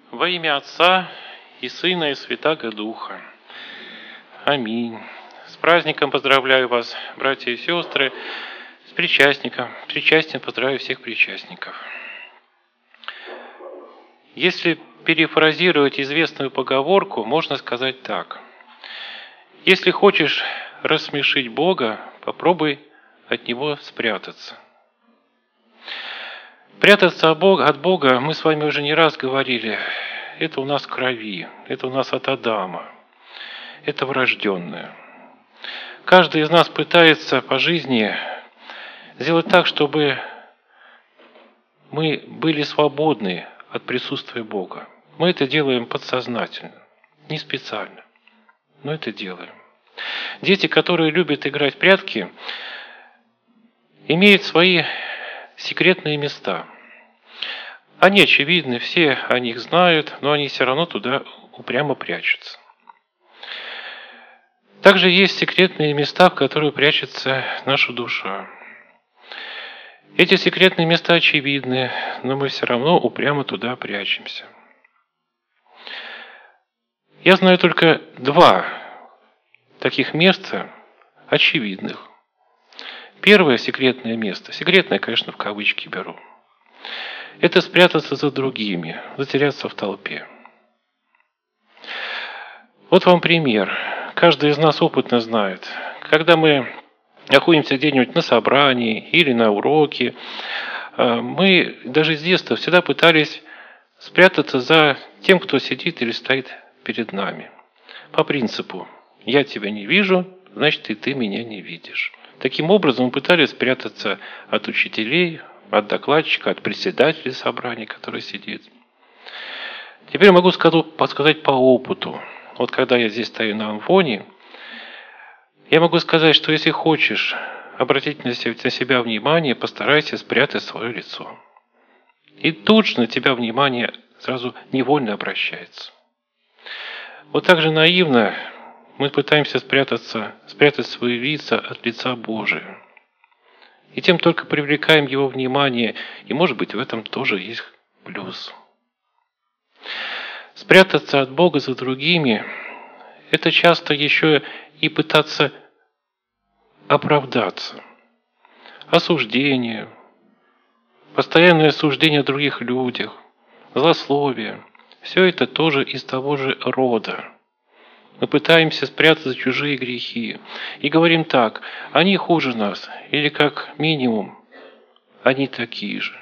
Во имя Отца и Сына и Святаго Духа. Аминь. С праздником поздравляю вас, братья и сестры, с причастником. Причастием поздравляю всех причастников. Если перефразировать известную поговорку, можно сказать так. Если хочешь рассмешить Бога, попробуй от Него спрятаться. Прятаться от Бога, мы с вами уже не раз говорили, это у нас в крови, это у нас от Адама, это врожденное. Каждый из нас пытается по жизни сделать так, чтобы мы были свободны от присутствия Бога. Мы это делаем подсознательно, не специально, но это делаем. Дети, которые любят играть в прятки, имеют свои секретные места. Они очевидны, все о них знают, но они все равно туда упрямо прячутся. Также есть секретные места, в которые прячется наша душа. Эти секретные места очевидны, но мы все равно упрямо туда прячемся. Я знаю только два таких места очевидных. Первое секретное место, секретное, конечно, в кавычки беру, это спрятаться за другими, затеряться в толпе. Вот вам пример. Каждый из нас опытно знает, когда мы находимся где-нибудь на собрании или на уроке, мы даже с детства всегда пытались спрятаться за тем, кто сидит или стоит перед нами. По принципу «я тебя не вижу, значит и ты меня не видишь». Таким образом мы пытались спрятаться от учителей, от докладчика, от председателя собрания, который сидит. Теперь могу подсказать по опыту. Вот когда я здесь стою на амфоне, я могу сказать, что если хочешь обратить на себя внимание, постарайся спрятать свое лицо. И тут же на тебя внимание сразу невольно обращается. Вот так же наивно мы пытаемся спрятать свои лица от лица Божия. И тем только привлекаем его внимание, и, может быть, в этом тоже есть плюс. Спрятаться от Бога за другими – это часто еще и пытаться оправдаться. Осуждение, постоянное осуждение о других людях, злословие – все это тоже из того же рода. Мы пытаемся спрятаться за чужие грехи и говорим так: они хуже нас, или как минимум, они такие же.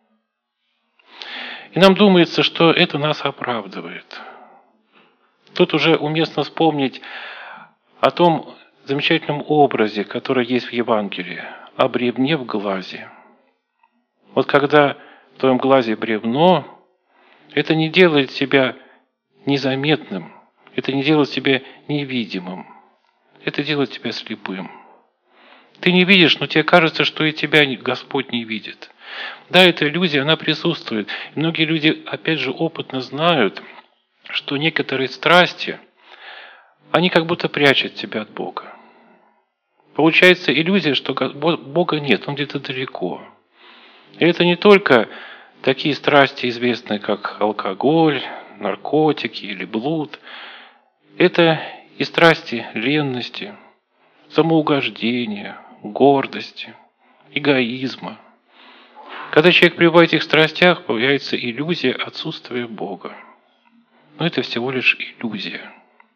И нам думается, что это нас оправдывает. Тут уже уместно вспомнить о том замечательном образе, который есть в Евангелии, о бревне в глазе. Вот когда в твоем глазе бревно, это не делает тебя незаметным, это не делает тебя невидимым, это делает тебя слепым. Ты не видишь, но тебе кажется, что и тебя Господь не видит. Да, эта иллюзия, она присутствует. И многие люди, опять же, опытно знают, что некоторые страсти, они как будто прячут тебя от Бога. Получается иллюзия, что Бога нет, Он где-то далеко. И это не только такие страсти, известные как алкоголь, наркотики или блуд. Это и страсти ленности, самоугождения, гордости, эгоизма. Когда человек пребывает в этих страстях, появляется иллюзия отсутствия Бога. Но это всего лишь иллюзия.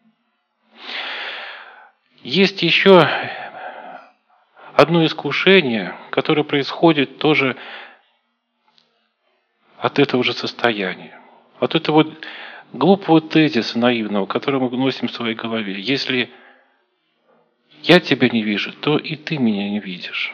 Есть еще одно искушение, которое происходит тоже от этого же состояния. От этого глупого тезиса наивного, который мы носим в своей голове. Если я тебя не вижу, то и ты меня не видишь.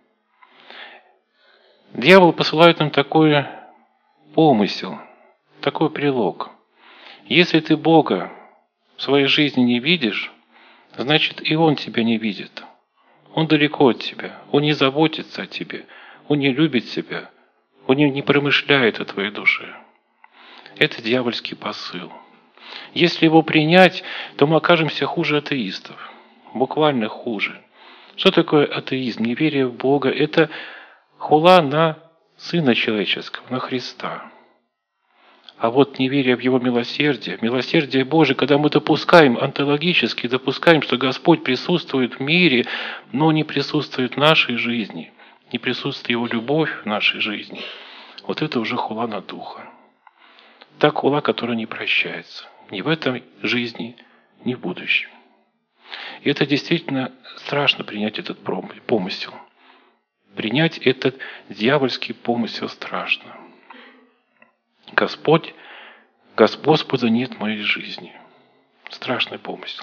Дьявол посылает нам такой помысел, такой прилог. Если ты Бога в своей жизни не видишь, значит и Он тебя не видит. Он далеко от тебя, Он не заботится о тебе, Он не любит тебя, Он не промышляет о твоей душе. Это дьявольский посыл. Если его принять, то мы окажемся хуже атеистов. Буквально хуже. Что такое атеизм? Неверие в Бога – это хула на Сына Человеческого, на Христа. А вот неверие в Его милосердие Божие, когда мы допускаем, онтологически допускаем, что Господь присутствует в мире, но не присутствует в нашей жизни, не присутствует Его любовь в нашей жизни, вот это уже хула на духа. Та хула, которая не прощается ни в этой жизни, ни в будущем. И это действительно страшно принять этот помысел. Принять этот дьявольский помысел страшно. Господа нет в моей жизни. Страшный помысел.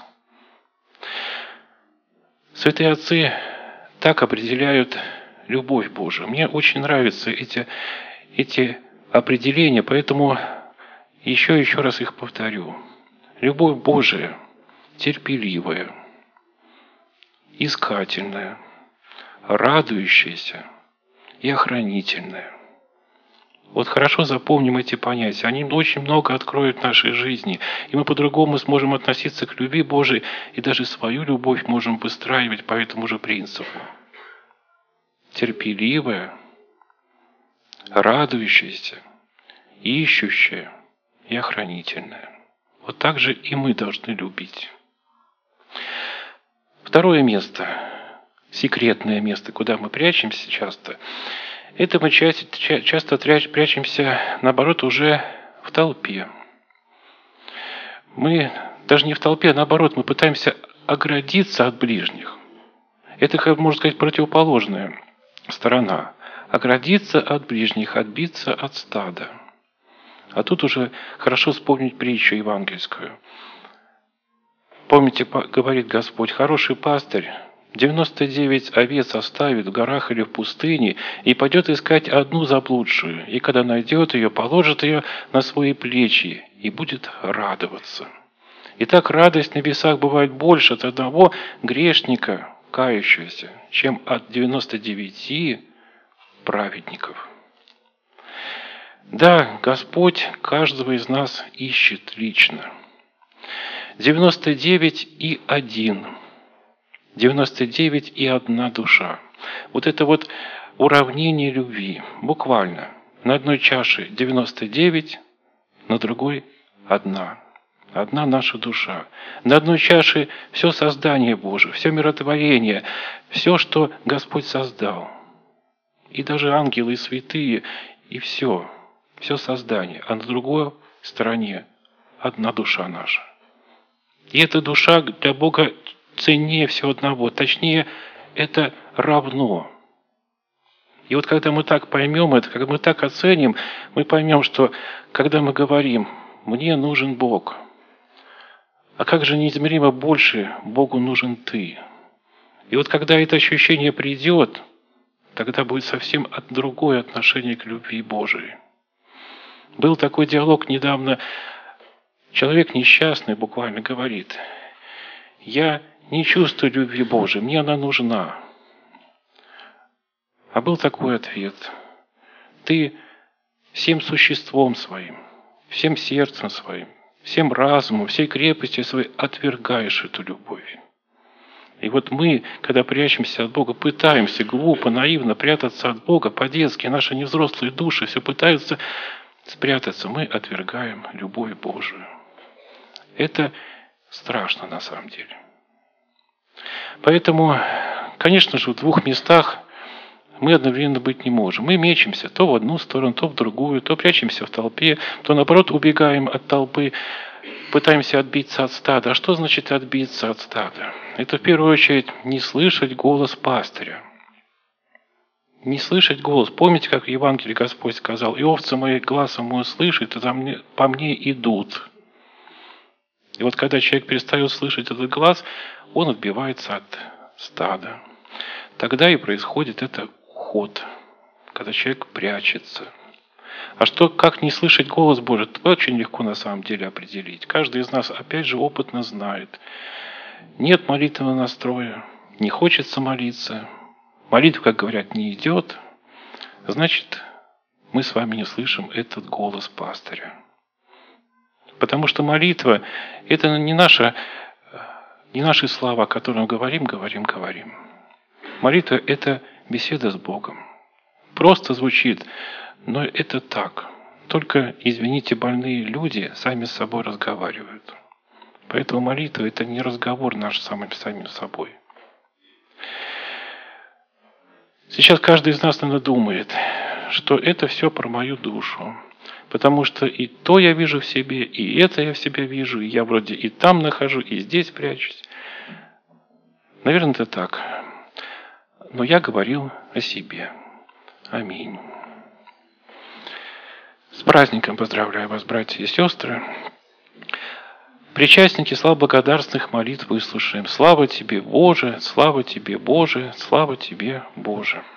Святые отцы так определяют любовь Божию. Мне очень нравятся эти определения, поэтому еще раз их повторю. Любовь Божия терпеливая, искательная, радующаяся и охранительная. Вот хорошо запомним эти понятия. Они очень много откроют в нашей жизни. И мы по-другому сможем относиться к любви Божией и даже свою любовь можем выстраивать по этому же принципу. Терпеливая, радующаяся, ищущая и охранительная. Вот так же и мы должны любить. Второе место, секретное место, куда мы прячемся часто, это мы часто прячемся, наоборот, уже в толпе. Мы даже не в толпе, а наоборот, мы пытаемся оградиться от ближних. Это, как можно сказать, противоположная сторона. Оградиться от ближних, отбиться от стада. А тут уже хорошо вспомнить притчу евангельскую. Помните, говорит Господь, хороший пастырь 99 овец оставит в горах или в пустыне и пойдет искать одну заблудшую, и когда найдет ее, положит ее на свои плечи и будет радоваться. Итак, радость на небесах бывает больше от одного грешника, кающегося, чем от 99 праведников. Да, Господь каждого из нас ищет лично. 99 и 1. 99 и 1 душа. Вот это вот уравнение любви. Буквально. На одной чаше 99, на другой 1. Одна наша душа. На одной чаше все создание Божие, все миротворение, все, что Господь создал. И даже ангелы, и святые, и все создание. А на другой стороне одна душа наша. И эта душа для Бога ценнее всего одного. Точнее, это равно. И вот когда мы так поймем это, когда мы так оценим, мы поймем, что когда мы говорим «мне нужен Бог», а как же неизмеримо больше Богу нужен ты. И вот когда это ощущение придет, тогда будет совсем другое отношение к любви Божией. Был такой диалог недавно. Человек несчастный буквально говорит: «Я не чувствую любви Божией, мне она нужна». А был такой ответ: «Ты всем существом своим, всем сердцем своим, всем разумом, всей крепостью своей отвергаешь эту любовь». И вот мы, когда прячемся от Бога, пытаемся глупо, наивно прятаться от Бога, по-детски, наши невзрослые души все пытаются спрятаться, мы отвергаем любовь Божию. Это страшно на самом деле. Поэтому, конечно же, в двух местах мы одновременно быть не можем. Мы мечемся то в одну сторону, то в другую, то прячемся в толпе, то, наоборот, убегаем от толпы, пытаемся отбиться от стада. А что значит отбиться от стада? Это в первую очередь не слышать голос пастыря. Не слышать голос. Помните, как в Евангелии Господь сказал: «И овцы мои глазом мой слышат, и по мне идут». И вот когда человек перестает слышать этот глаз, он отбивается от стада. Тогда и происходит этот уход, когда человек прячется. А что, как не слышать голос Божий, это очень легко на самом деле определить. Каждый из нас, опять же, опытно знает. Нет молитвенного настроя, не хочется молиться, молитва, как говорят, не идет, значит, мы с вами не слышим этот голос пастыря. Потому что молитва – это не наши слова, которые мы говорим. Молитва – это беседа с Богом. Просто звучит, но это так. Только, извините, больные люди сами с собой разговаривают. Поэтому молитва – это не разговор наш с самим собой. Сейчас каждый из нас, наверное, думает, что это все про мою душу. Потому что и то я вижу в себе, и это я в себе вижу, и я вроде и там нахожу, и здесь прячусь. Наверное, это так. Но я говорил о себе. Аминь. С праздником поздравляю вас, братья и сестры. Причастники, слава благодарственных молитв выслушаем. Слава тебе, Боже, слава тебе, Боже, слава тебе, Боже.